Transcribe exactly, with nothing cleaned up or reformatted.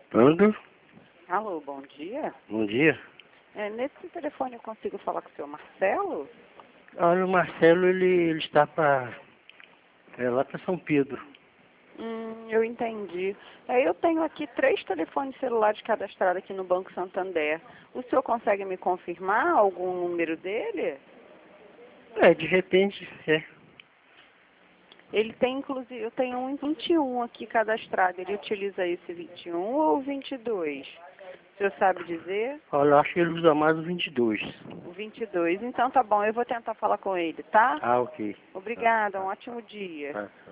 Ando? Alô, bom dia. Bom dia. É, nesse telefone eu consigo falar com o seu Marcelo? Olha, o Marcelo, ele, ele está para... É lá para São Pedro. Hum, eu entendi. É, eu tenho aqui três telefones celulares cadastrados aqui no Banco Santander. O senhor consegue me confirmar algum número dele? É, de repente, é. Ele tem, inclusive, eu tenho um vinte e um aqui cadastrado. Ele utiliza esse vinte e um ou o vinte e dois? O senhor sabe dizer? Olha, eu acho que ele usa mais o vinte e dois. O vinte e dois. Então tá bom, eu vou tentar falar com ele, tá? Ah, ok. Obrigada, Tá, um ótimo dia. tá, tá.